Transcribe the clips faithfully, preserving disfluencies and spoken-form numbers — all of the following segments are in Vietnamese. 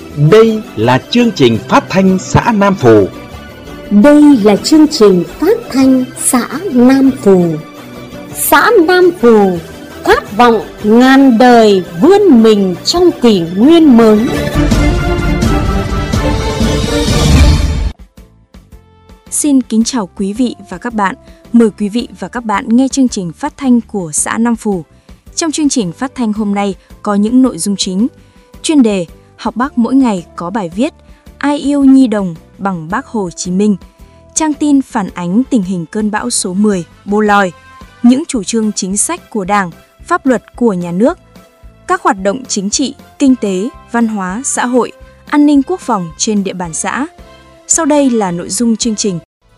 Đây là chương trình phát thanh xã Nam Phù. Đây là chương trình phát thanh xã Nam Phù. Xã Nam Phù khát vọng ngàn đời vươn mình trong kỷ nguyên mới. Xin kính chào quý vị và các bạn. Mời quý vị và các bạn nghe chương trình phát thanh của xã Nam Phù. Trong chương trình phát thanh hôm nay có những nội dung chính. Chuyên đề Học Bác mỗi ngày có bài viết Ai yêu Nhi đồng bằng Bác Hồ Chí Minh. Trang tin phản ánh tình hình cơn bão số mười, Bô Lòi. Những chủ trương chính sách của Đảng, pháp luật của nhà nước. Các hoạt động chính trị, kinh tế, văn hóa, xã hội, an ninh quốc phòng trên địa bàn xã. Sau đây là nội dung chương trình.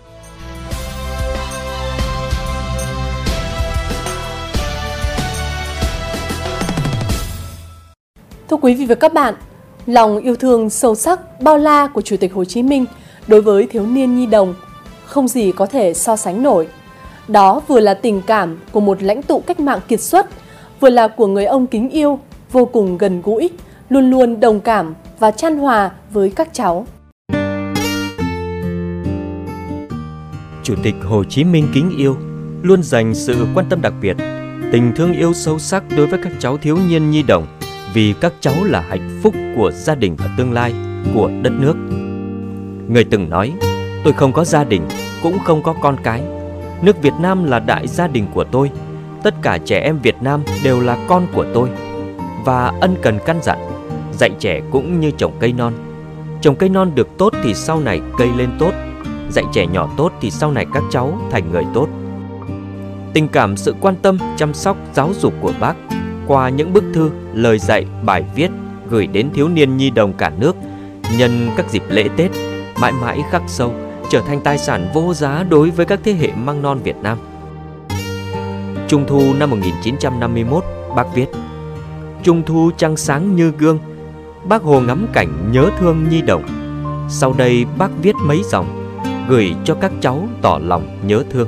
Thưa quý vị và các bạn, lòng yêu thương sâu sắc, bao la của Chủ tịch Hồ Chí Minh đối với thiếu niên nhi đồng không gì có thể so sánh nổi. Đó vừa là tình cảm của một lãnh tụ cách mạng kiệt xuất, vừa là của người ông kính yêu, vô cùng gần gũi, luôn luôn đồng cảm và chan hòa với các cháu. Chủ tịch Hồ Chí Minh kính yêu luôn dành sự quan tâm đặc biệt, tình thương yêu sâu sắc đối với các cháu thiếu niên nhi đồng, vì các cháu là hạnh phúc của gia đình và tương lai của đất nước. Người từng nói, tôi không có gia đình, cũng không có con cái. Nước Việt Nam là đại gia đình của tôi. Tất cả trẻ em Việt Nam đều là con của tôi. Và ân cần căn dặn, dạy trẻ cũng như trồng cây non. Trồng cây non được tốt thì sau này cây lên tốt. Dạy trẻ nhỏ tốt thì sau này các cháu thành người tốt. Tình cảm, sự quan tâm, chăm sóc, giáo dục của Bác qua những bức thư, lời dạy, bài viết gửi đến thiếu niên nhi đồng cả nước nhân các dịp lễ Tết mãi mãi khắc sâu, trở thành tài sản vô giá đối với các thế hệ măng non Việt Nam. Trung thu năm một nghìn chín trăm năm mươi mốt, Bác viết: Trung thu trăng sáng như gương, Bác Hồ ngắm cảnh nhớ thương nhi đồng. Sau đây Bác viết mấy dòng gửi cho các cháu tỏ lòng nhớ thương.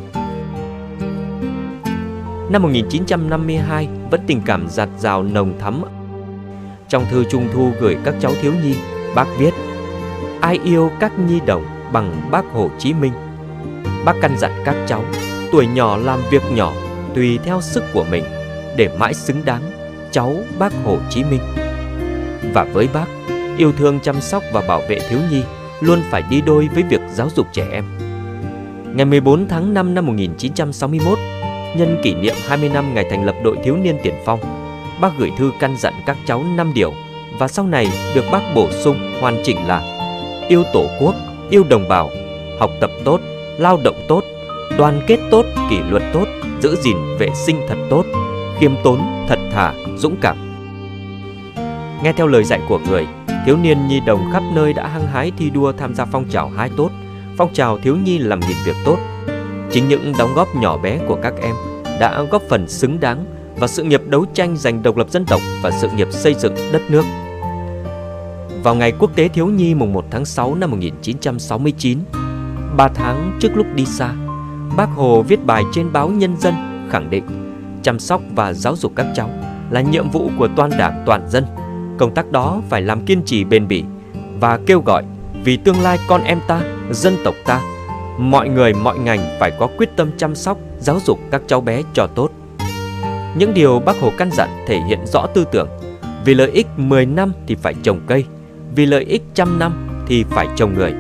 Năm một nghìn chín trăm năm mươi hai vẫn tình cảm dạt dào nồng thắm. Trong thư Trung thu gửi các cháu thiếu nhi, Bác viết: Ai yêu các nhi đồng bằng Bác Hồ Chí Minh. Bác căn dặn các cháu tuổi nhỏ làm việc nhỏ tùy theo sức của mình để mãi xứng đáng cháu Bác Hồ Chí Minh. Và với Bác, yêu thương chăm sóc và bảo vệ thiếu nhi luôn phải đi đôi với việc giáo dục trẻ em. Ngày mười bốn tháng năm năm một nghìn chín trăm sáu mươi mốt, nhân kỷ niệm hai mươi năm ngày thành lập đội thiếu niên tiền phong, Bác gửi thư căn dặn các cháu năm điều và sau này được Bác bổ sung hoàn chỉnh là: yêu Tổ quốc, yêu đồng bào, học tập tốt, lao động tốt, đoàn kết tốt, kỷ luật tốt, giữ gìn vệ sinh thật tốt, khiêm tốn, thật thà, dũng cảm. Nghe theo lời dạy của người, thiếu niên nhi đồng khắp nơi đã hăng hái thi đua tham gia phong trào hai tốt, phong trào thiếu nhi làm nghìn việc tốt. Chính những đóng góp nhỏ bé của các em đã góp phần xứng đáng vào sự nghiệp đấu tranh giành độc lập dân tộc và sự nghiệp xây dựng đất nước. Vào ngày Quốc tế Thiếu nhi mùng một tháng sáu năm một nghìn chín trăm sáu mươi chín, ba tháng trước lúc đi xa, Bác Hồ viết bài trên báo Nhân dân khẳng định chăm sóc và giáo dục các cháu là nhiệm vụ của toàn Đảng, toàn dân. Công tác đó phải làm kiên trì bền bỉ và kêu gọi vì tương lai con em ta, dân tộc ta, mọi người mọi ngành phải có quyết tâm chăm sóc, giáo dục các cháu bé cho tốt. Những điều Bác Hồ căn dặn thể hiện rõ tư tưởng: vì lợi ích mười năm thì phải trồng cây, vì lợi ích trăm năm thì phải trồng người.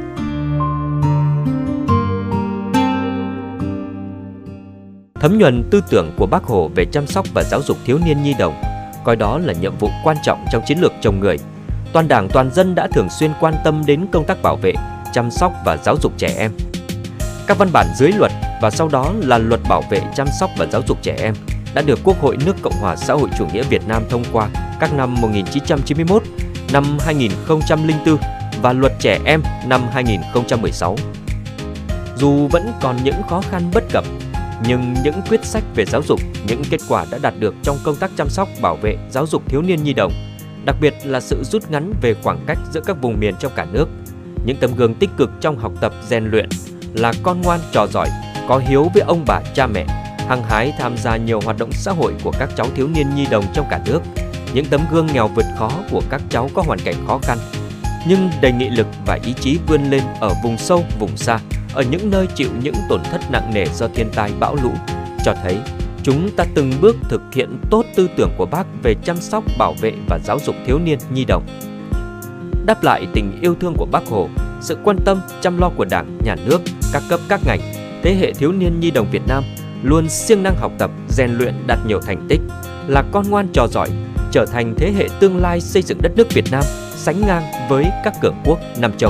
Thấm nhuần tư tưởng của Bác Hồ về chăm sóc và giáo dục thiếu niên nhi đồng, coi đó là nhiệm vụ quan trọng trong chiến lược trồng người, toàn Đảng toàn dân đã thường xuyên quan tâm đến công tác bảo vệ, chăm sóc và giáo dục trẻ em. Các văn bản dưới luật và sau đó là Luật Bảo vệ, chăm sóc và giáo dục trẻ em đã được Quốc hội nước Cộng hòa xã hội chủ nghĩa Việt Nam thông qua các năm một nghìn chín trăm chín mươi mốt, năm hai nghìn không trăm lẻ bốn và Luật Trẻ Em năm hai nghìn không trăm mười sáu. Dù vẫn còn những khó khăn bất cập, nhưng những quyết sách về giáo dục, những kết quả đã đạt được trong công tác chăm sóc, bảo vệ, giáo dục thiếu niên nhi đồng, đặc biệt là sự rút ngắn về khoảng cách giữa các vùng miền trong cả nước, những tấm gương tích cực trong học tập rèn luyện, là con ngoan trò giỏi, có hiếu với ông bà cha mẹ, hăng hái tham gia nhiều hoạt động xã hội của các cháu thiếu niên nhi đồng trong cả nước, những tấm gương nghèo vượt khó của các cháu có hoàn cảnh khó khăn, nhưng đầy nghị lực và ý chí vươn lên ở vùng sâu, vùng xa, ở những nơi chịu những tổn thất nặng nề do thiên tai bão lũ, cho thấy chúng ta từng bước thực hiện tốt tư tưởng của Bác về chăm sóc, bảo vệ và giáo dục thiếu niên nhi đồng. Đáp lại tình yêu thương của Bác Hồ, sự quan tâm, chăm lo của Đảng, Nhà nước, các cấp các ngành, thế hệ thiếu niên nhi đồng Việt Nam luôn siêng năng học tập, rèn luyện, đạt nhiều thành tích, là con ngoan trò giỏi, trở thành thế hệ tương lai xây dựng đất nước Việt Nam sánh ngang với các cường quốc Nam châu.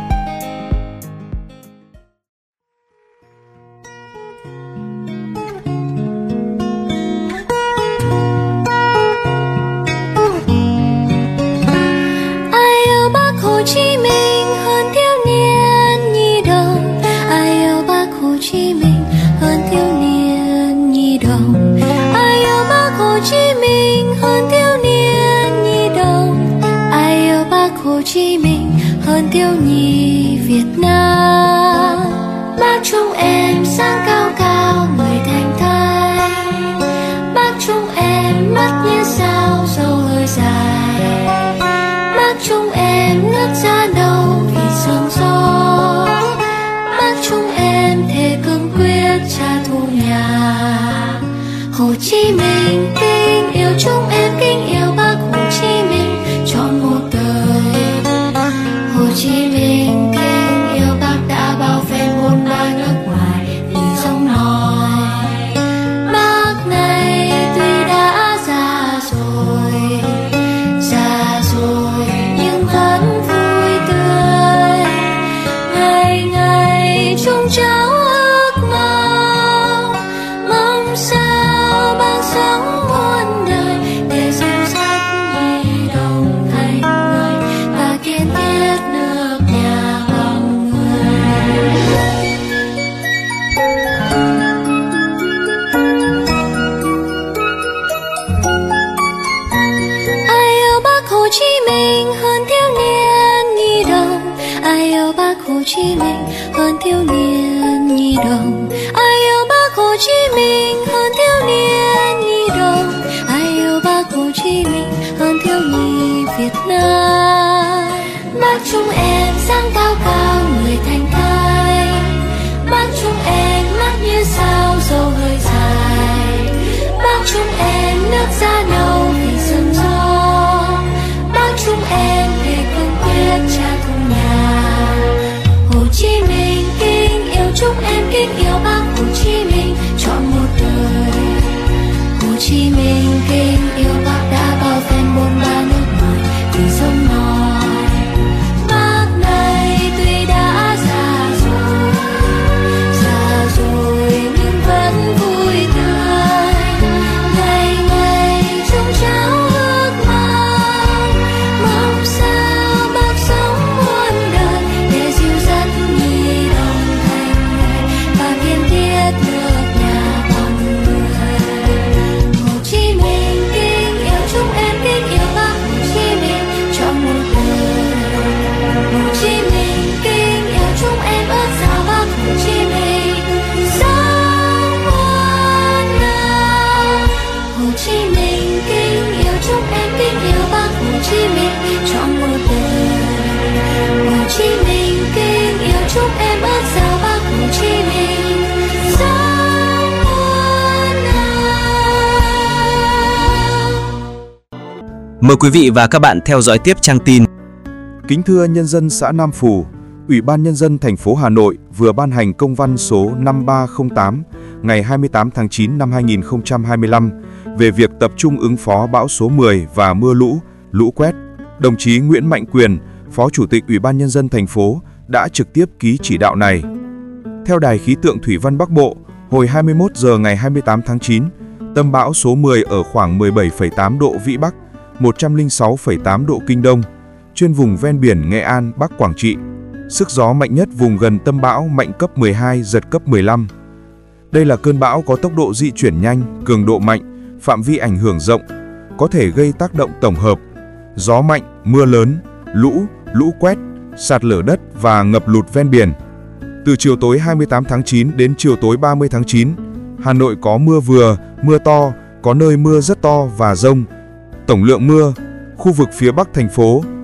Mời quý vị và các bạn theo dõi tiếp trang tin. Kính thưa nhân dân xã Nam Phù, Ủy ban Nhân dân thành phố Hà Nội vừa ban hành công văn số năm ba không tám ngày hai mươi tám tháng chín năm hai nghìn không trăm hai mươi lăm về việc tập trung ứng phó bão số mười và mưa lũ, lũ quét. Đồng chí Nguyễn Mạnh Quyền, Phó Chủ tịch Ủy ban Nhân dân thành phố đã trực tiếp ký chỉ đạo này. Theo Đài khí tượng Thủy văn Bắc Bộ, hồi hai mươi mốt giờ ngày hai mươi tám tháng chín, tâm bão số mười ở khoảng mười bảy phẩy tám độ Vĩ Bắc, một trăm lẻ sáu phẩy tám độ Kinh Đông, chuyên vùng ven biển Nghệ An, Bắc Quảng Trị. Sức gió mạnh nhất vùng gần tâm bão mạnh cấp mười hai, giật cấp mười lăm. Đây là cơn bão có tốc độ di chuyển nhanh, cường độ mạnh, phạm vi ảnh hưởng rộng, có thể gây tác động tổng hợp, gió mạnh, mưa lớn, lũ, lũ quét, sạt lở đất và ngập lụt ven biển. Từ chiều tối hai mươi tám tháng chín đến chiều tối ba mươi tháng chín, Hà Nội có mưa vừa, mưa to, có nơi mưa rất to và dông. Tổng lượng mưa, khu vực phía Bắc thành phố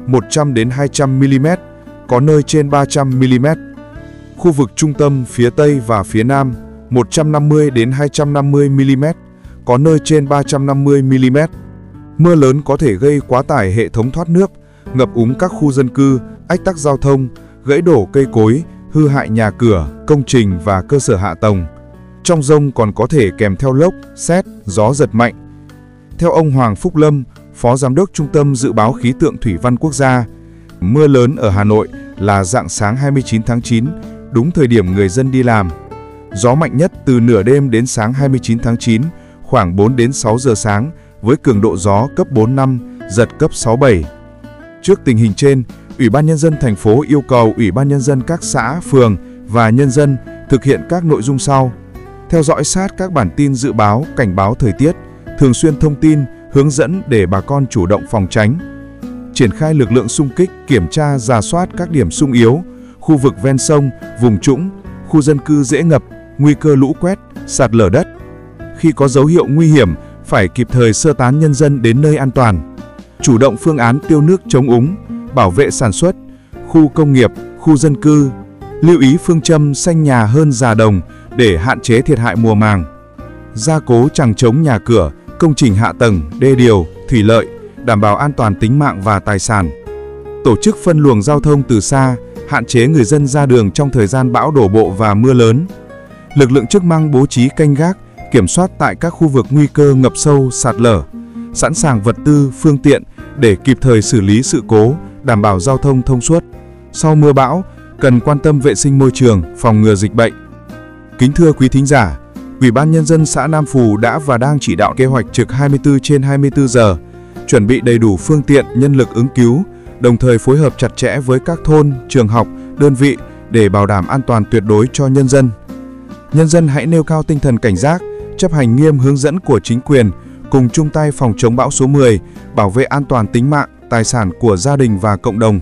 một trăm đến hai trăm mi-li-mét, có nơi trên ba trăm mi-li-mét. Khu vực trung tâm, phía Tây và phía Nam một trăm năm mươi đến hai trăm năm mươi mi-li-mét, có nơi trên ba trăm năm mươi mi-li-mét. Mưa lớn có thể gây quá tải hệ thống thoát nước, ngập úng các khu dân cư, ách tắc giao thông, gãy đổ cây cối, hư hại nhà cửa, công trình và cơ sở hạ tầng. Trong dông còn có thể kèm theo lốc, sét, gió giật mạnh. Theo ông Hoàng Phúc Lâm, Phó Giám đốc Trung tâm Dự báo Khí tượng Thủy văn Quốc gia, mưa lớn ở Hà Nội là rạng sáng hai mươi chín tháng chín, đúng thời điểm người dân đi làm. Gió mạnh nhất từ nửa đêm đến sáng hai mươi chín tháng chín, khoảng bốn đến sáu giờ sáng, với cường độ gió cấp bốn năm, giật cấp sáu bảy. Trước tình hình trên, Ủy ban Nhân dân thành phố yêu cầu Ủy ban Nhân dân các xã, phường và nhân dân thực hiện các nội dung sau. Theo dõi sát các bản tin dự báo, cảnh báo thời tiết, thường xuyên thông tin, hướng dẫn để bà con chủ động phòng tránh. Triển khai lực lượng xung kích, kiểm tra, rà soát các điểm xung yếu, khu vực ven sông, vùng trũng, khu dân cư dễ ngập, nguy cơ lũ quét, sạt lở đất. Khi có dấu hiệu nguy hiểm, phải kịp thời sơ tán nhân dân đến nơi an toàn. Chủ động phương án tiêu nước chống úng, bảo vệ sản xuất, khu công nghiệp, khu dân cư. Lưu ý phương châm xanh nhà hơn già đồng để hạn chế thiệt hại mùa màng. Gia cố chằng chống nhà cửa, công trình hạ tầng, đê điều, thủy lợi, đảm bảo an toàn tính mạng và tài sản. Tổ chức phân luồng giao thông từ xa, hạn chế người dân ra đường trong thời gian bão đổ bộ và mưa lớn. Lực lượng chức năng bố trí canh gác, kiểm soát tại các khu vực nguy cơ ngập sâu, sạt lở, sẵn sàng vật tư, phương tiện để kịp thời xử lý sự cố, đảm bảo giao thông thông suốt. Sau mưa bão, cần quan tâm vệ sinh môi trường, phòng ngừa dịch bệnh. Kính thưa quý thính giả, Ủy ban Nhân dân xã Nam Phù đã và đang chỉ đạo kế hoạch trực hai mươi tư trên hai mươi tư giờ, chuẩn bị đầy đủ phương tiện, nhân lực ứng cứu, đồng thời phối hợp chặt chẽ với các thôn, trường học, đơn vị để bảo đảm an toàn tuyệt đối cho nhân dân. Nhân dân hãy nêu cao tinh thần cảnh giác, chấp hành nghiêm hướng dẫn của chính quyền, cùng chung tay phòng chống bão số mười, bảo vệ an toàn tính mạng, tài sản của gia đình và cộng đồng.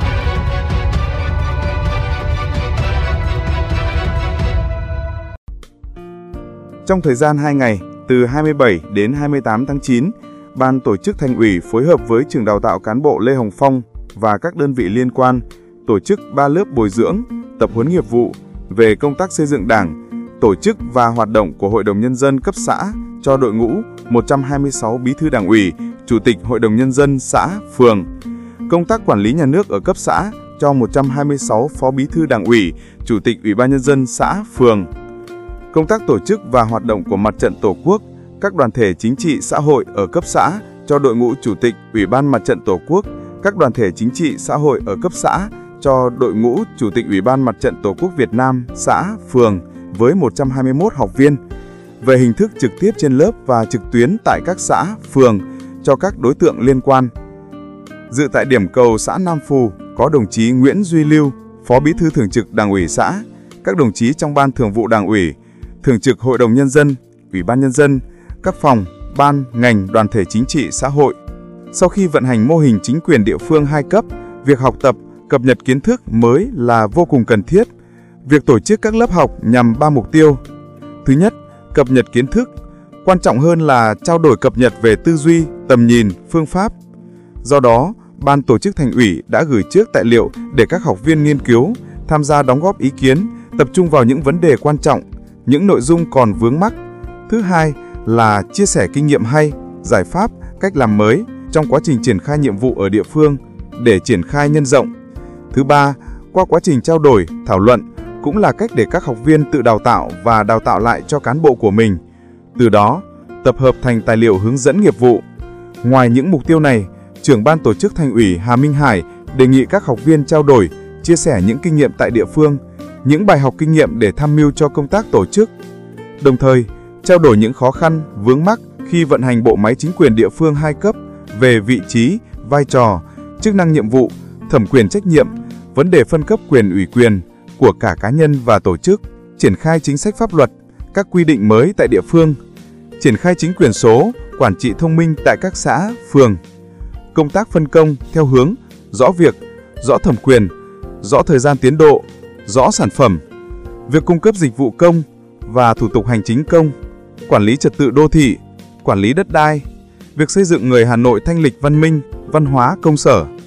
Trong thời gian hai ngày, từ hai mươi bảy đến hai mươi tám tháng chín, Ban Tổ chức Thành ủy phối hợp với Trường Đào tạo Cán bộ Lê Hồng Phong và các đơn vị liên quan tổ chức ba lớp bồi dưỡng, tập huấn nghiệp vụ về công tác xây dựng Đảng, tổ chức và hoạt động của Hội đồng Nhân dân cấp xã cho đội ngũ một trăm hai mươi sáu bí thư Đảng ủy, Chủ tịch Hội đồng Nhân dân xã, phường, công tác quản lý nhà nước ở cấp xã cho một trăm hai mươi sáu phó bí thư Đảng ủy, Chủ tịch Ủy ban Nhân dân xã, phường, công tác tổ chức và hoạt động của Mặt trận Tổ quốc, các đoàn thể chính trị xã hội ở cấp xã cho đội ngũ Chủ tịch Ủy ban Mặt trận Tổ quốc, các đoàn thể chính trị xã hội ở cấp xã cho đội ngũ Chủ tịch Ủy ban Mặt trận Tổ quốc Việt Nam, xã, phường với một trăm hai mươi mốt học viên, về hình thức trực tiếp trên lớp và trực tuyến tại các xã, phường cho các đối tượng liên quan. Dự tại điểm cầu xã Nam Phù có đồng chí Nguyễn Duy Lưu, Phó Bí thư Thường trực Đảng ủy xã, các đồng chí trong Ban Thường vụ Đảng ủy, Thường trực Hội đồng Nhân dân, Ủy ban Nhân dân, các phòng, ban, ngành, đoàn thể chính trị, xã hội. Sau khi vận hành mô hình chính quyền địa phương hai cấp, việc học tập, cập nhật kiến thức mới là vô cùng cần thiết. Việc tổ chức các lớp học nhằm ba mục tiêu. Thứ nhất, cập nhật kiến thức. Quan trọng hơn là trao đổi cập nhật về tư duy, tầm nhìn, phương pháp. Do đó, Ban Tổ chức Thành ủy đã gửi trước tài liệu để các học viên nghiên cứu, tham gia đóng góp ý kiến, tập trung vào những vấn đề quan trọng, những nội dung còn vướng mắc. Thứ hai là chia sẻ kinh nghiệm hay, giải pháp, cách làm mới trong quá trình triển khai nhiệm vụ ở địa phương để triển khai nhân rộng. Thứ ba, qua quá trình trao đổi, thảo luận cũng là cách để các học viên tự đào tạo và đào tạo lại cho cán bộ của mình. Từ đó, tập hợp thành tài liệu hướng dẫn nghiệp vụ. Ngoài những mục tiêu này, Trưởng Ban Tổ chức Thành ủy Hà Minh Hải đề nghị các học viên trao đổi, chia sẻ những kinh nghiệm tại địa phương, những bài học kinh nghiệm để tham mưu cho công tác tổ chức. Đồng thời, trao đổi những khó khăn, vướng mắc khi vận hành bộ máy chính quyền địa phương hai cấp về vị trí, vai trò, chức năng nhiệm vụ, thẩm quyền trách nhiệm, vấn đề phân cấp quyền ủy quyền của cả cá nhân và tổ chức, triển khai chính sách pháp luật, các quy định mới tại địa phương, triển khai chính quyền số, quản trị thông minh tại các xã, phường, công tác phân công theo hướng rõ việc, rõ thẩm quyền, rõ thời gian tiến độ, rõ sản phẩm, việc cung cấp dịch vụ công và thủ tục hành chính công, quản lý trật tự đô thị, quản lý đất đai, việc xây dựng người Hà Nội thanh lịch văn minh, văn hóa công sở.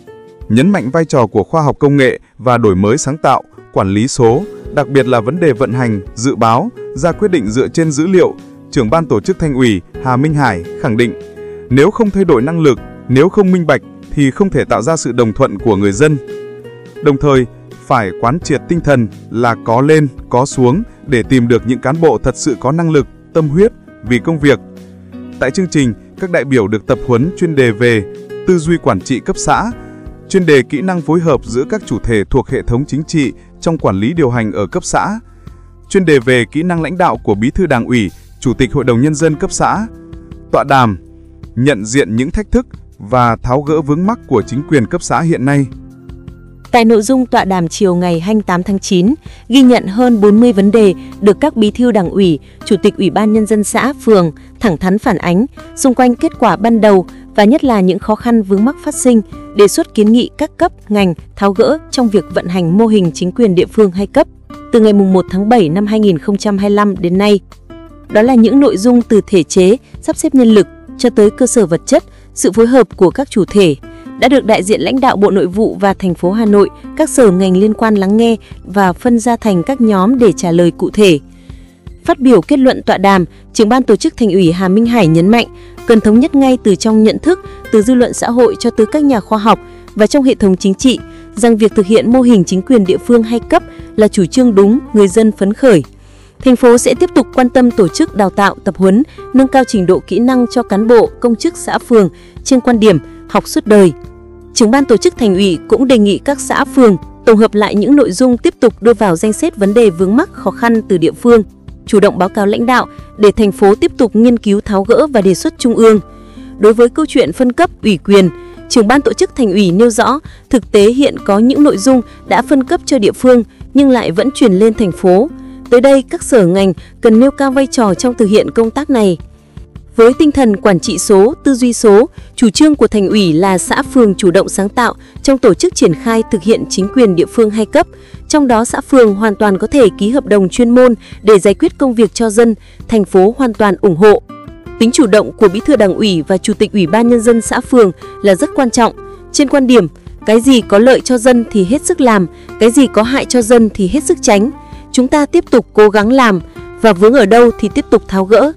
nhấn mạnh vai trò của khoa học công nghệ và đổi mới sáng tạo, quản lý số, đặc biệt là vấn đề vận hành, dự báo, ra quyết định dựa trên dữ liệu. Trưởng ban tổ chức Thành ủy Hà Minh Hải khẳng định, nếu không thay đổi năng lực, nếu không minh bạch thì không thể tạo ra sự đồng thuận của người dân. Đồng thời, phải quán triệt tinh thần là có lên, có xuống để tìm được những cán bộ thật sự có năng lực, tâm huyết vì công việc. Tại chương trình, các đại biểu được tập huấn chuyên đề về tư duy quản trị cấp xã, chuyên đề kỹ năng phối hợp giữa các chủ thể thuộc hệ thống chính trị trong quản lý điều hành ở cấp xã, chuyên đề về kỹ năng lãnh đạo của Bí thư Đảng ủy, Chủ tịch Hội đồng Nhân dân cấp xã, tọa đàm, nhận diện những thách thức và tháo gỡ vướng mắc của chính quyền cấp xã hiện nay. Tại nội dung tọa đàm chiều ngày hai mươi tám tháng chín, ghi nhận hơn bốn mươi vấn đề được các bí thư Đảng ủy, Chủ tịch Ủy ban Nhân dân xã, phường thẳng thắn phản ánh xung quanh kết quả ban đầu và nhất là những khó khăn vướng mắc phát sinh, đề xuất kiến nghị các cấp, ngành tháo gỡ trong việc vận hành mô hình chính quyền địa phương hai cấp từ ngày mùng một tháng bảy năm hai nghìn không trăm hai mươi lăm đến nay. Đó là những nội dung từ thể chế, sắp xếp nhân lực cho tới cơ sở vật chất, sự phối hợp của các chủ thể đã được đại diện lãnh đạo Bộ Nội vụ và thành phố Hà Nội, các sở ngành liên quan lắng nghe và phân ra thành các nhóm để trả lời cụ thể. Phát biểu kết luận tọa đàm, trưởng ban tổ chức Thành ủy Hà Minh Hải nhấn mạnh cần thống nhất ngay từ trong nhận thức, từ dư luận xã hội cho tới các nhà khoa học và trong hệ thống chính trị rằng việc thực hiện mô hình chính quyền địa phương hai cấp là chủ trương đúng, người dân phấn khởi. Thành phố sẽ tiếp tục quan tâm tổ chức đào tạo, tập huấn, nâng cao trình độ kỹ năng cho cán bộ, công chức xã phường trên quan điểm học suốt đời. Trưởng ban tổ chức Thành ủy cũng đề nghị các xã phường tổng hợp lại những nội dung tiếp tục đưa vào danh sách vấn đề vướng mắc khó khăn từ địa phương, chủ động báo cáo lãnh đạo để thành phố tiếp tục nghiên cứu tháo gỡ và đề xuất trung ương. Đối với câu chuyện phân cấp ủy quyền, trưởng ban tổ chức Thành ủy nêu rõ thực tế hiện có những nội dung đã phân cấp cho địa phương nhưng lại vẫn chuyển lên thành phố. Tới đây, các sở ngành cần nêu cao vai trò trong thực hiện công tác này. Với tinh thần quản trị số, tư duy số, chủ trương của Thành ủy là xã phường chủ động sáng tạo trong tổ chức triển khai thực hiện chính quyền địa phương hai cấp. Trong đó xã phường hoàn toàn có thể ký hợp đồng chuyên môn để giải quyết công việc cho dân, thành phố hoàn toàn ủng hộ. Tính chủ động của Bí thư Đảng ủy và Chủ tịch Ủy ban Nhân dân xã phường là rất quan trọng. Trên quan điểm, cái gì có lợi cho dân thì hết sức làm, cái gì có hại cho dân thì hết sức tránh. Chúng ta tiếp tục cố gắng làm và vướng ở đâu thì tiếp tục tháo gỡ.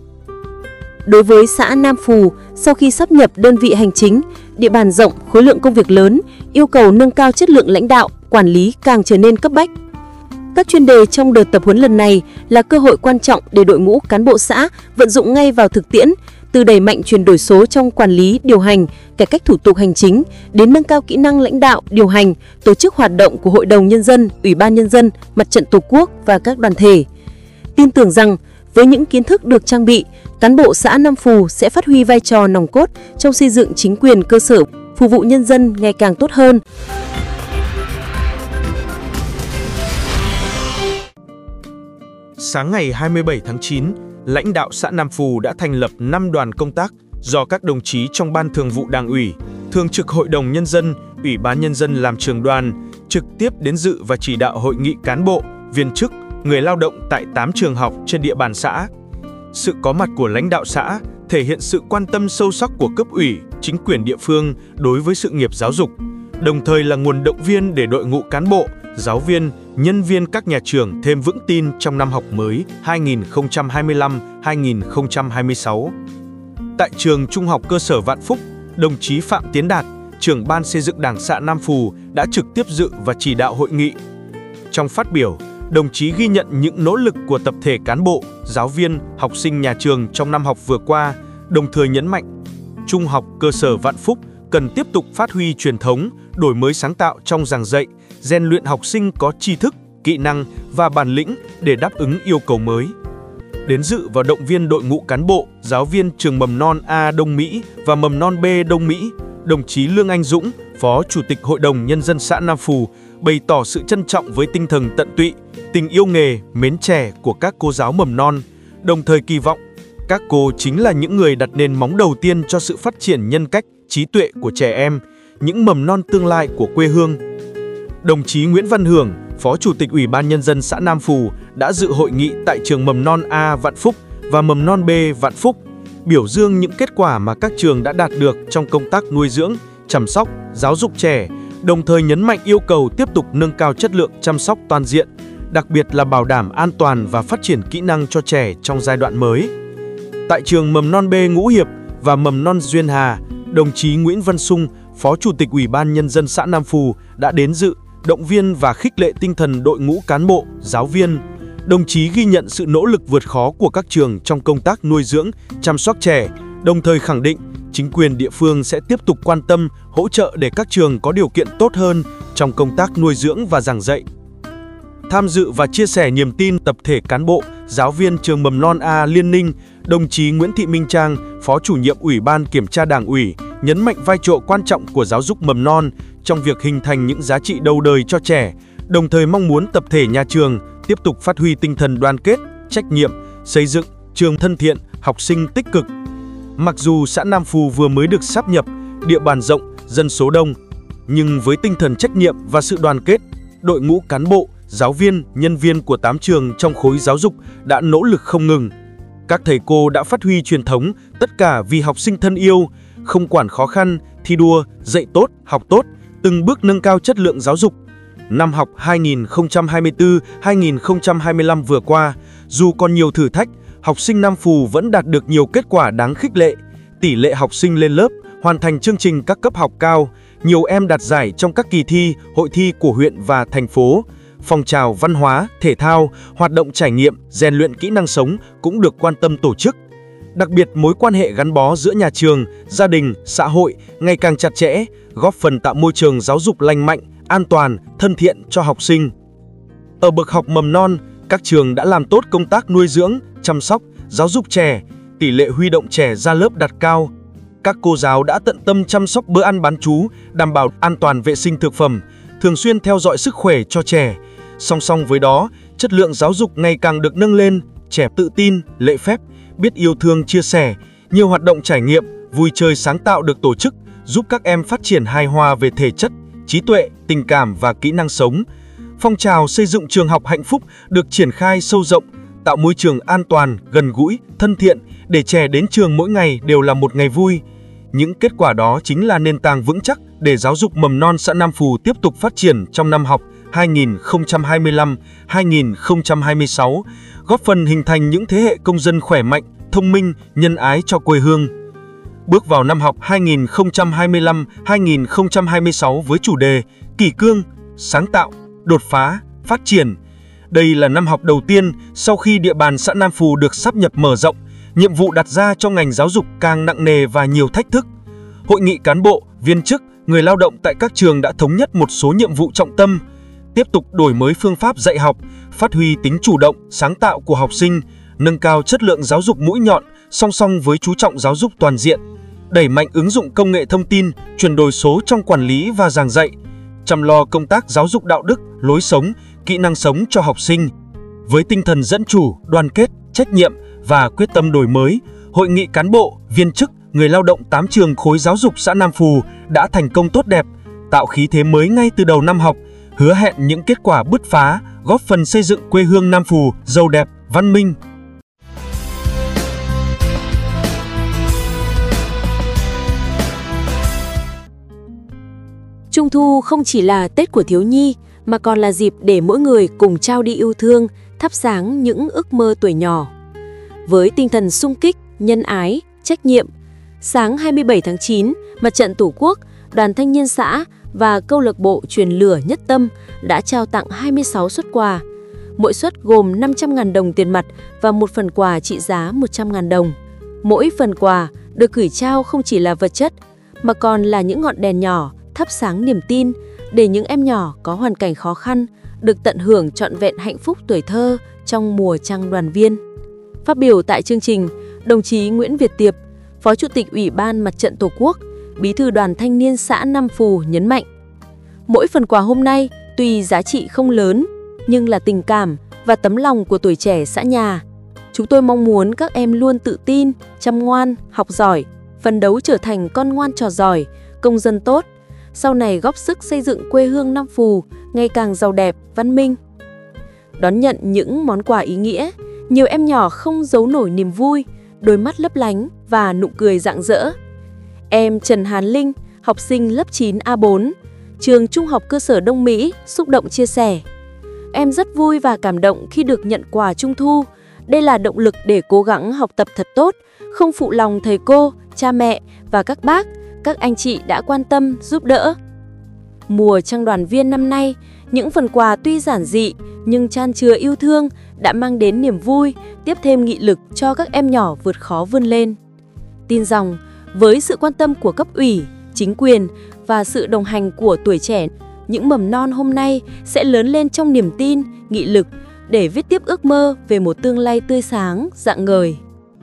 Đối với xã Nam Phù, sau khi sáp nhập đơn vị hành chính, địa bàn rộng, khối lượng công việc lớn, yêu cầu nâng cao chất lượng lãnh đạo, quản lý càng trở nên cấp bách. Các chuyên đề trong đợt tập huấn lần này là cơ hội quan trọng để đội ngũ cán bộ xã vận dụng ngay vào thực tiễn, từ đẩy mạnh chuyển đổi số trong quản lý, điều hành, cải cách thủ tục hành chính đến nâng cao kỹ năng lãnh đạo, điều hành, tổ chức hoạt động của Hội đồng Nhân dân, Ủy ban Nhân dân, Mặt trận Tổ quốc và các đoàn thể. Tin tưởng rằng với những kiến thức được trang bị, cán bộ xã Nam Phù sẽ phát huy vai trò nòng cốt trong xây dựng chính quyền cơ sở, phục vụ nhân dân ngày càng tốt hơn. Sáng ngày hai mươi bảy tháng chín, lãnh đạo xã Nam Phù đã thành lập năm đoàn công tác do các đồng chí trong Ban Thường vụ Đảng ủy, Thường trực Hội đồng Nhân dân, Ủy ban Nhân dân làm trưởng đoàn, trực tiếp đến dự và chỉ đạo hội nghị cán bộ, viên chức, người lao động tại tám trường học trên địa bàn xã. Sự có mặt của lãnh đạo xã thể hiện sự quan tâm sâu sắc của cấp ủy, chính quyền địa phương đối với sự nghiệp giáo dục, đồng thời là nguồn động viên để đội ngũ cán bộ, giáo viên, nhân viên các nhà trường thêm vững tin trong năm học mới hai nghìn không trăm hai mươi lăm hai nghìn không trăm hai mươi sáu. Tại trường Trung học cơ sở Vạn Phúc, đồng chí Phạm Tiến Đạt, trưởng ban xây dựng Đảng xã Nam Phù đã trực tiếp dự và chỉ đạo hội nghị. Trong phát biểu, đồng chí ghi nhận những nỗ lực của tập thể cán bộ, giáo viên, học sinh nhà trường trong năm học vừa qua, đồng thời nhấn mạnh Trung học cơ sở Vạn Phúc cần tiếp tục phát huy truyền thống, đổi mới sáng tạo trong giảng dạy, rèn luyện học sinh có tri thức, kỹ năng và bản lĩnh để đáp ứng yêu cầu mới. Đến dự và động viên đội ngũ cán bộ, giáo viên trường mầm non A Đông Mỹ và mầm non B Đông Mỹ, đồng chí Lương Anh Dũng, Phó Chủ tịch Hội đồng Nhân dân xã Nam Phù, bày tỏ sự trân trọng với tinh thần tận tụy, tình yêu nghề, mến trẻ của các cô giáo mầm non, đồng thời kỳ vọng các cô chính là những người đặt nền móng đầu tiên cho sự phát triển nhân cách, trí tuệ của trẻ em, những mầm non tương lai của quê hương. Đồng chí Nguyễn Văn Hưởng, Phó Chủ tịch Ủy ban Nhân dân xã Nam Phù đã dự hội nghị tại trường mầm non A Vạn Phúc và mầm non B Vạn Phúc, biểu dương những kết quả mà các trường đã đạt được trong công tác nuôi dưỡng, chăm sóc, giáo dục trẻ, đồng thời nhấn mạnh yêu cầu tiếp tục nâng cao chất lượng chăm sóc toàn diện, đặc biệt là bảo đảm an toàn và phát triển kỹ năng cho trẻ trong giai đoạn mới. Tại trường Mầm non B Ngũ Hiệp và Mầm non Duyên Hà, đồng chí Nguyễn Văn Sung, Phó Chủ tịch Ủy ban Nhân dân xã Nam Phù đã đến dự, động viên và khích lệ tinh thần đội ngũ cán bộ, giáo viên. Đồng chí ghi nhận sự nỗ lực vượt khó của các trường trong công tác nuôi dưỡng, chăm sóc trẻ, đồng thời khẳng định chính quyền địa phương sẽ tiếp tục quan tâm, hỗ trợ để các trường có điều kiện tốt hơn trong công tác nuôi dưỡng và giảng dạy. Tham dự và chia sẻ niềm tin tập thể cán bộ, giáo viên trường Mầm non A Liên Ninh, đồng chí Nguyễn Thị Minh Trang, Phó Chủ nhiệm Ủy ban Kiểm tra Đảng ủy, nhấn mạnh vai trò quan trọng của giáo dục mầm non trong việc hình thành những giá trị đầu đời cho trẻ, đồng thời mong muốn tập thể nhà trường tiếp tục phát huy tinh thần đoàn kết, trách nhiệm, xây dựng trường thân thiện, học sinh tích cực. Mặc dù xã Nam Phù vừa mới được sáp nhập, địa bàn rộng, dân số đông, nhưng với tinh thần trách nhiệm và sự đoàn kết, đội ngũ cán bộ, giáo viên, nhân viên của tám trường trong khối giáo dục đã nỗ lực không ngừng. Các thầy cô đã phát huy truyền thống, tất cả vì học sinh thân yêu, không quản khó khăn, thi đua, dạy tốt, học tốt, từng bước nâng cao chất lượng giáo dục. Năm học hai nghìn không trăm hai mươi tư hai nghìn không trăm hai mươi lăm vừa qua, dù còn nhiều thử thách, học sinh Nam Phù vẫn đạt được nhiều kết quả đáng khích lệ. Tỷ lệ học sinh lên lớp, hoàn thành chương trình các cấp học cao, nhiều em đạt giải trong các kỳ thi, hội thi của huyện và thành phố. Phong trào văn hóa, thể thao, hoạt động trải nghiệm, rèn luyện kỹ năng sống cũng được quan tâm tổ chức. Đặc biệt, mối quan hệ gắn bó giữa nhà trường, gia đình, xã hội ngày càng chặt chẽ, góp phần tạo môi trường giáo dục lành mạnh, an toàn, thân thiện cho học sinh. Ở bậc học mầm non, các trường đã làm tốt công tác nuôi dưỡng, chăm sóc, giáo dục trẻ, tỷ lệ huy động trẻ ra lớp đạt cao. Các cô giáo đã tận tâm chăm sóc bữa ăn bán trú, đảm bảo an toàn vệ sinh thực phẩm, thường xuyên theo dõi sức khỏe cho trẻ. Song song với đó, chất lượng giáo dục ngày càng được nâng lên, trẻ tự tin, lễ phép, biết yêu thương chia sẻ, nhiều hoạt động trải nghiệm, vui chơi sáng tạo được tổ chức, giúp các em phát triển hài hòa về thể chất, trí tuệ, tình cảm và kỹ năng sống. Phong trào xây dựng trường học hạnh phúc được triển khai sâu rộng, tạo môi trường an toàn, gần gũi, thân thiện để trẻ đến trường mỗi ngày đều là một ngày vui. Những kết quả đó chính là nền tảng vững chắc để giáo dục mầm non xã Nam Phù tiếp tục phát triển trong năm học hai nghìn không trăm hai mươi lăm hai nghìn không trăm hai mươi sáu, góp phần hình thành những thế hệ công dân khỏe mạnh, thông minh, nhân ái cho quê hương. Bước vào năm học hai nghìn không trăm hai mươi lăm hai nghìn không trăm hai mươi sáu với chủ đề kỷ cương, sáng tạo, đột phá, phát triển. Đây là năm học đầu tiên sau khi địa bàn xã Nam Phù được sáp nhập mở rộng, nhiệm vụ đặt ra cho ngành giáo dục càng nặng nề và nhiều thách thức. Hội nghị cán bộ, viên chức, người lao động tại các trường đã thống nhất một số nhiệm vụ trọng tâm, tiếp tục đổi mới phương pháp dạy học, phát huy tính chủ động, sáng tạo của học sinh, nâng cao chất lượng giáo dục mũi nhọn song song với chú trọng giáo dục toàn diện, đẩy mạnh ứng dụng công nghệ thông tin, chuyển đổi số trong quản lý và giảng dạy, chăm lo công tác giáo dục đạo đức, lối sống, kỹ năng sống cho học sinh. Với tinh thần dẫn chủ, đoàn kết, trách nhiệm và quyết tâm đổi mới, Hội nghị cán bộ, viên chức, người lao động tám trường khối giáo dục xã Nam Phù đã thành công tốt đẹp, tạo khí thế mới ngay từ đầu năm học, hứa hẹn những kết quả bứt phá, góp phần xây dựng quê hương Nam Phù giàu đẹp, văn minh. Trung thu không chỉ là Tết của thiếu nhi, mà còn là dịp để mỗi người cùng trao đi yêu thương, thắp sáng những ước mơ tuổi nhỏ. Với tinh thần sung kích, nhân ái, trách nhiệm, sáng hai mươi bảy tháng chín, Mặt trận Tổ quốc, Đoàn Thanh niên xã và Câu lạc bộ Truyền lửa Nhất Tâm đã trao tặng hai mươi sáu suất quà. Mỗi suất gồm năm trăm nghìn đồng tiền mặt và một phần quà trị giá một trăm nghìn đồng. Mỗi phần quà được gửi trao không chỉ là vật chất, mà còn là những ngọn đèn nhỏ thắp sáng niềm tin để những em nhỏ có hoàn cảnh khó khăn được tận hưởng trọn vẹn hạnh phúc tuổi thơ trong mùa trăng đoàn viên. Phát biểu tại chương trình, đồng chí Nguyễn Việt Tiệp, Phó Chủ tịch Ủy ban Mặt trận Tổ quốc, Bí thư Đoàn Thanh niên xã Nam Phù nhấn mạnh: mỗi phần quà hôm nay tuy giá trị không lớn, nhưng là tình cảm và tấm lòng của tuổi trẻ xã nhà. Chúng tôi mong muốn các em luôn tự tin, chăm ngoan, học giỏi, phấn đấu trở thành con ngoan trò giỏi, công dân tốt, sau này góp sức xây dựng quê hương Nam Phù ngày càng giàu đẹp, văn minh. Đón nhận những món quà ý nghĩa, nhiều em nhỏ không giấu nổi niềm vui, đôi mắt lấp lánh và nụ cười rạng rỡ. Em Trần Hàn Linh, học sinh lớp chín A bốn, trường Trung học cơ sở Đông Mỹ xúc động chia sẻ. Em rất vui và cảm động khi được nhận quà Trung thu. Đây là động lực để cố gắng học tập thật tốt, không phụ lòng thầy cô, cha mẹ và các bác, các anh chị đã quan tâm, giúp đỡ. Mùa trăng đoàn viên năm nay, những phần quà tuy giản dị nhưng chan chứa yêu thương đã mang đến niềm vui, tiếp thêm nghị lực cho các em nhỏ vượt khó vươn lên. Tin rằng với sự quan tâm của cấp ủy, chính quyền và sự đồng hành của tuổi trẻ, những mầm non hôm nay sẽ lớn lên trong niềm tin, nghị lực để viết tiếp ước mơ về một tương lai tươi sáng, rạng ngời.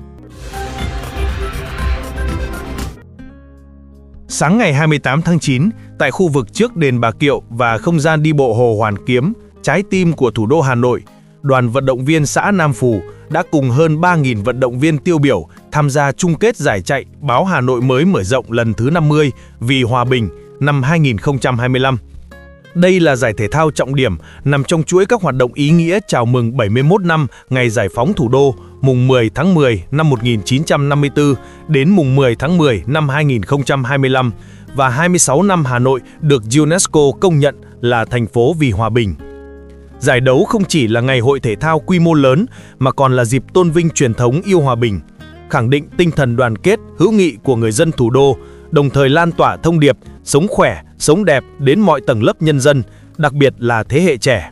Sáng ngày hai mươi tám tháng chín, tại khu vực trước đền Bà Kiệu và không gian đi bộ Hồ Hoàn Kiếm, trái tim của thủ đô Hà Nội, đoàn vận động viên xã Nam Phù đã cùng hơn ba nghìn vận động viên tiêu biểu tham gia chung kết giải chạy Báo Hà Nội mới mở rộng lần thứ năm mươi vì hòa bình năm hai nghìn không trăm hai mươi lăm. Đây là giải thể thao trọng điểm nằm trong chuỗi các hoạt động ý nghĩa chào mừng bảy mươi mốt năm ngày giải phóng thủ đô, mùng mười tháng mười năm một nghìn chín trăm năm mươi tư đến mùng mười tháng mười năm hai nghìn không trăm hai mươi lăm và hai mươi sáu năm Hà Nội được UNESCO công nhận là thành phố vì hòa bình. Giải đấu không chỉ là ngày hội thể thao quy mô lớn mà còn là dịp tôn vinh truyền thống yêu hòa bình, khẳng định tinh thần đoàn kết, hữu nghị của người dân thủ đô, đồng thời lan tỏa thông điệp sống khỏe, sống đẹp đến mọi tầng lớp nhân dân, đặc biệt là thế hệ trẻ.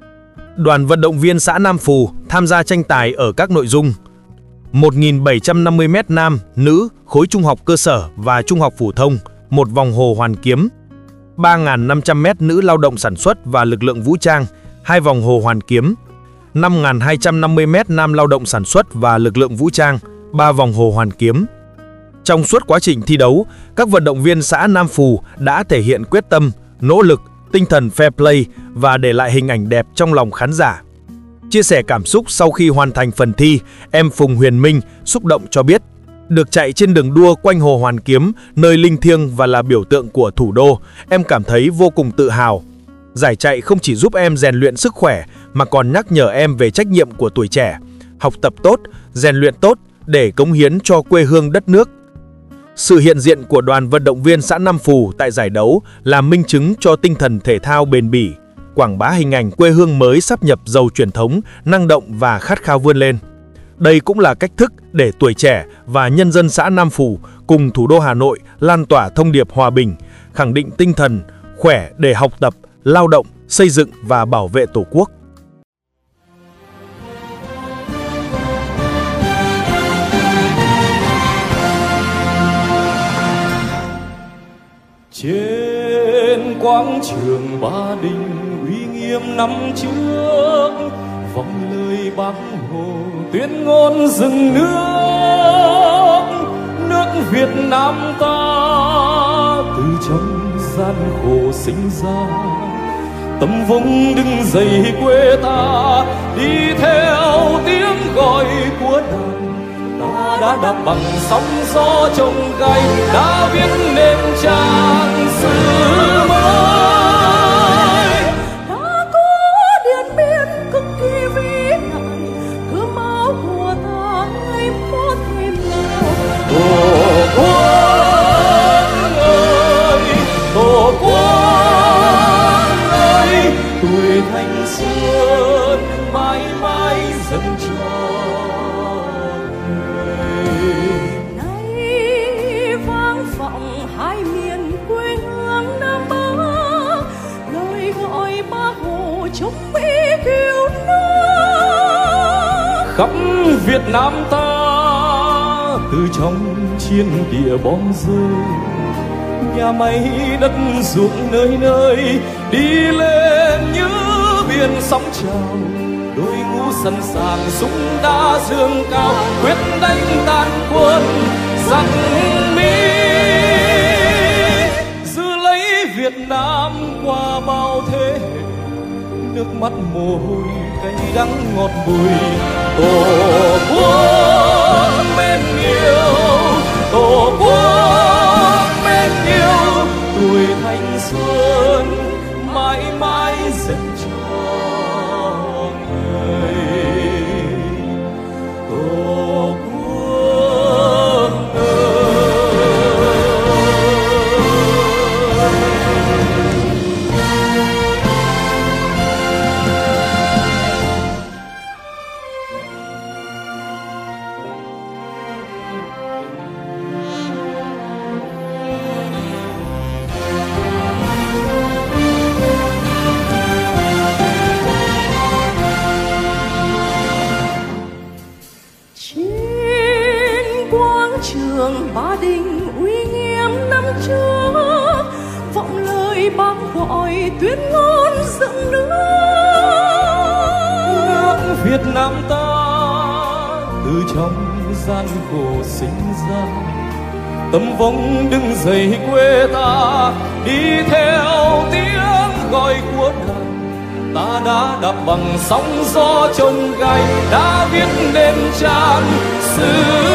Đoàn vận động viên xã Nam Phù tham gia tranh tài ở các nội dung một nghìn bảy trăm năm mươi mét nam, nữ, khối trung học cơ sở và trung học phổ thông, một vòng Hồ Hoàn Kiếm, ba nghìn năm trăm mét nữ lao động sản xuất và lực lượng vũ trang, hai vòng Hồ Hoàn Kiếm, năm nghìn hai trăm năm mươi mét nam lao động sản xuất và lực lượng vũ trang, ba vòng Hồ Hoàn Kiếm. Trong suốt quá trình thi đấu, các vận động viên xã Nam Phù đã thể hiện quyết tâm, nỗ lực, tinh thần fair play và để lại hình ảnh đẹp trong lòng khán giả. Chia sẻ cảm xúc sau khi hoàn thành phần thi, em Phùng Huyền Minh xúc động cho biết, được chạy trên đường đua quanh Hồ Hoàn Kiếm, nơi linh thiêng và là biểu tượng của thủ đô, em cảm thấy vô cùng tự hào. Giải chạy không chỉ giúp em rèn luyện sức khỏe mà còn nhắc nhở em về trách nhiệm của tuổi trẻ, học tập tốt, rèn luyện tốt để cống hiến cho quê hương đất nước. Sự hiện diện của đoàn vận động viên xã Nam Phù tại giải đấu là minh chứng cho tinh thần thể thao bền bỉ, quảng bá hình ảnh quê hương mới sáp nhập giàu truyền thống, năng động và khát khao vươn lên. Đây cũng là cách thức để tuổi trẻ và nhân dân xã Nam Phù cùng thủ đô Hà Nội lan tỏa thông điệp hòa bình, khẳng định tinh thần khỏe để học tập, lao động, xây dựng và bảo vệ Tổ quốc. Trên quảng trường Ba Đình uy nghiêm năm trước, vọng lời Bác Hồ tuyên ngôn dựng nước. Nước Việt Nam ta từ trong gian khổ sinh ra, tấm vong đứng dậy quê ta, đi theo tiếng gọi của đảng. Ta đã đạp bằng sóng gió trông gai, đã viết nên trang sử mới. Đã có Điện Biên cực kỳ vĩ đại, cơm áo của ta ngày có thêm nào. Tổ quốc ơi, Tổ quốc ơi, tuổi thanh xuân mãi mãi dâng trọn. Nay vang vọng hai miền quê hương Nam Bắc, lời gọi Bác Hồ chống Mỹ cứu nước. Khắp Việt Nam ta từ trong chiến địa bom rơi, nhà máy đất ruộng nơi nơi đi lên như biển sóng trào. Đội ngũ sẵn sàng súng đã dương cao, quyết đánh tan quân giặc Mỹ, giữ lấy Việt Nam qua bao thế hệ. Nước mắt mồ hôi cay đắng ngọt bùi. Tổ quốc mến yêu, Tổ quốc mến yêu, tuổi thanh xuân mãi mãi dần tròn. Tổ quốc ơi. tuyên ngôn dựng nước. Nước Việt Nam ta từ trong gian khổ sinh ra, tấm vong đứng dậy quê ta, đi theo tiếng gọi của đàn. Ta đã đạp bằng sóng gió trông gai, đã viết nên trang sử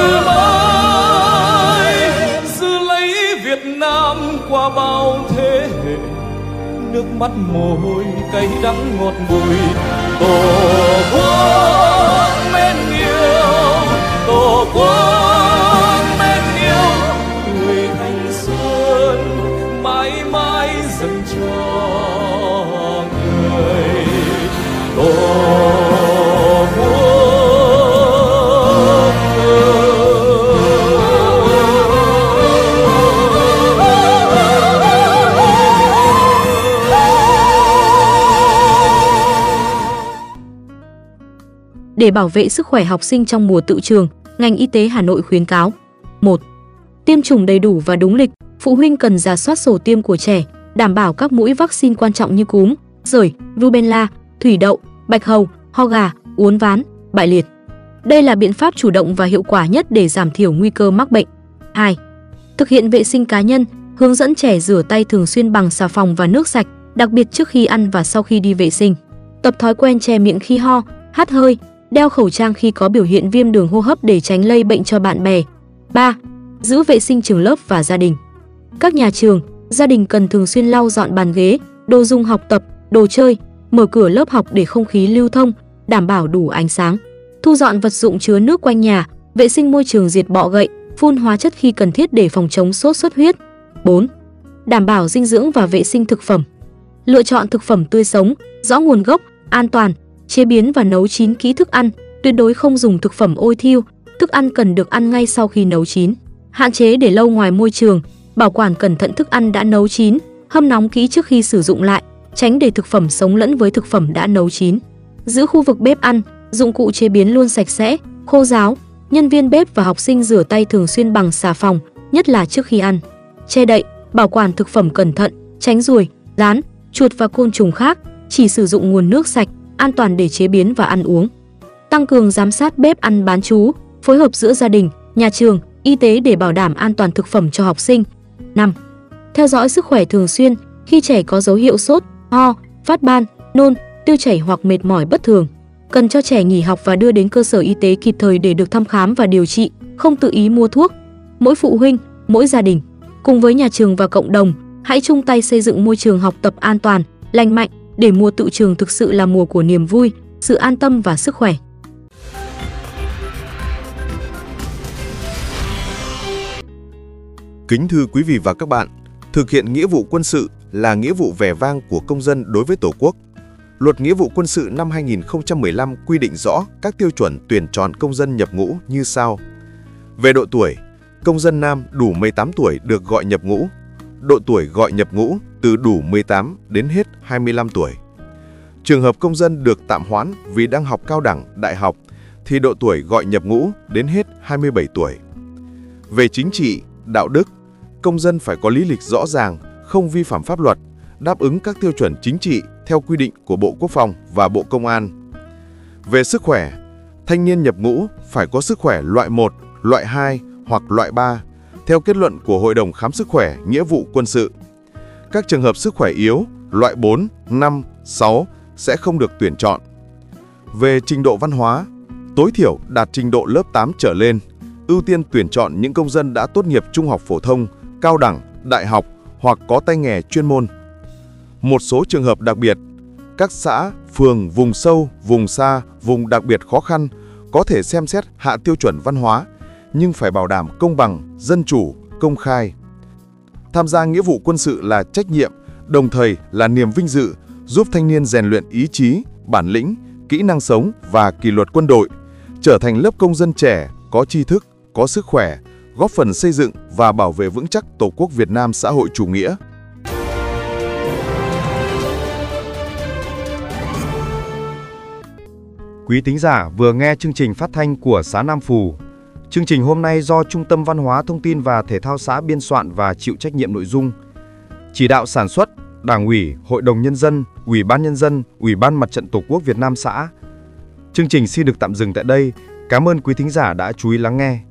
mới, giữ lấy Việt Nam qua bao thế hệ. Nước mắt mồ hôi cay đắng ngọt bùi, tổ quốc mến yêu, tổ quốc mến yêu, người thanh xuân mãi mãi dâng cho người. Tổ quốc Để bảo vệ sức khỏe học sinh trong mùa tự trường, ngành y tế Hà Nội khuyến cáo: một. Tiêm chủng đầy đủ và đúng lịch. Phụ huynh cần rà soát sổ tiêm của trẻ, đảm bảo các mũi vaccine quan trọng như cúm, sởi, rubella, thủy đậu, bạch hầu, ho gà, uốn ván, bại liệt. Đây là biện pháp chủ động và hiệu quả nhất để giảm thiểu nguy cơ mắc bệnh. hai. Thực hiện vệ sinh cá nhân, hướng dẫn trẻ rửa tay thường xuyên bằng xà phòng và nước sạch, đặc biệt trước khi ăn và sau khi đi vệ sinh. Tập thói quen che miệng khi ho, hắt hơi, đeo khẩu trang khi có biểu hiện viêm đường hô hấp để tránh lây bệnh cho bạn bè. ba. Giữ vệ sinh trường lớp và gia đình. Các nhà trường, gia đình cần thường xuyên lau dọn bàn ghế, đồ dùng học tập, đồ chơi, mở cửa lớp học để không khí lưu thông, đảm bảo đủ ánh sáng. Thu dọn vật dụng chứa nước quanh nhà, vệ sinh môi trường diệt bọ gậy, phun hóa chất khi cần thiết để phòng chống sốt xuất huyết. bốn. Đảm bảo dinh dưỡng và vệ sinh thực phẩm. Lựa chọn thực phẩm tươi sống, rõ nguồn gốc, an toàn, chế biến và nấu chín kỹ thức ăn, tuyệt đối không dùng thực phẩm ôi thiêu, thức ăn cần được ăn ngay sau khi nấu chín. Hạn chế để lâu ngoài môi trường, bảo quản cẩn thận thức ăn đã nấu chín, hâm nóng kỹ trước khi sử dụng lại, tránh để thực phẩm sống lẫn với thực phẩm đã nấu chín. Giữ khu vực bếp ăn, dụng cụ chế biến luôn sạch sẽ, khô ráo, nhân viên bếp và học sinh rửa tay thường xuyên bằng xà phòng, nhất là trước khi ăn. Che đậy, bảo quản thực phẩm cẩn thận, tránh ruồi, rán, chuột và côn trùng khác, chỉ sử dụng nguồn nước sạch, an toàn để chế biến và ăn uống. Tăng cường giám sát bếp ăn bán trú, phối hợp giữa gia đình, nhà trường, y tế để bảo đảm an toàn thực phẩm cho học sinh. năm. Theo dõi sức khỏe thường xuyên, khi trẻ có dấu hiệu sốt, ho, phát ban, nôn, tiêu chảy hoặc mệt mỏi bất thường, cần cho trẻ nghỉ học và đưa đến cơ sở y tế kịp thời để được thăm khám và điều trị, không tự ý mua thuốc. Mỗi phụ huynh, mỗi gia đình, cùng với nhà trường và cộng đồng, hãy chung tay xây dựng môi trường học tập an toàn, lành mạnh để mùa tự trường thực sự là mùa của niềm vui, sự an tâm và sức khỏe. Kính thưa quý vị và các bạn, thực hiện nghĩa vụ quân sự là nghĩa vụ vẻ vang của công dân đối với Tổ quốc. Luật Nghĩa vụ quân sự năm hai nghìn không trăm mười lăm quy định rõ các tiêu chuẩn tuyển chọn công dân nhập ngũ như sau. Về độ tuổi, công dân nam đủ mười tám tuổi được gọi nhập ngũ. Độ tuổi gọi nhập ngũ từ đủ mười tám đến hết hai mươi lăm tuổi. Trường hợp công dân được tạm hoãn vì đang học cao đẳng, đại học thì độ tuổi gọi nhập ngũ đến hết hai mươi bảy tuổi. Về chính trị, đạo đức, công dân phải có lý lịch rõ ràng, không vi phạm pháp luật, đáp ứng các tiêu chuẩn chính trị theo quy định của Bộ Quốc phòng và Bộ Công an. Về sức khỏe, thanh niên nhập ngũ phải có sức khỏe loại một, loại hai hoặc loại ba, theo kết luận của Hội đồng Khám sức khỏe Nghĩa vụ quân sự. Các trường hợp sức khỏe yếu, loại bốn, năm, sáu sẽ không được tuyển chọn. Về trình độ văn hóa, tối thiểu đạt trình độ lớp tám trở lên, ưu tiên tuyển chọn những công dân đã tốt nghiệp trung học phổ thông, cao đẳng, đại học hoặc có tay nghề chuyên môn. Một số trường hợp đặc biệt, các xã, phường, vùng sâu, vùng xa, vùng đặc biệt khó khăn có thể xem xét hạ tiêu chuẩn văn hóa, nhưng phải bảo đảm công bằng, dân chủ, công khai. Tham gia nghĩa vụ quân sự là trách nhiệm, đồng thời là niềm vinh dự, giúp thanh niên rèn luyện ý chí, bản lĩnh, kỹ năng sống và kỷ luật quân đội, trở thành lớp công dân trẻ, có tri thức, có sức khỏe, góp phần xây dựng và bảo vệ vững chắc Tổ quốc Việt Nam xã hội chủ nghĩa. Quý thính giả vừa nghe chương trình phát thanh của xã Nam Phù. Chương trình hôm nay do Trung tâm Văn hóa Thông tin và Thể thao xã biên soạn và chịu trách nhiệm nội dung. Chỉ đạo sản xuất, Đảng ủy, Hội đồng Nhân dân, Ủy ban Nhân dân, Ủy ban Mặt trận Tổ quốc Việt Nam xã. Chương trình xin được tạm dừng tại đây. Cảm ơn quý thính giả đã chú ý lắng nghe.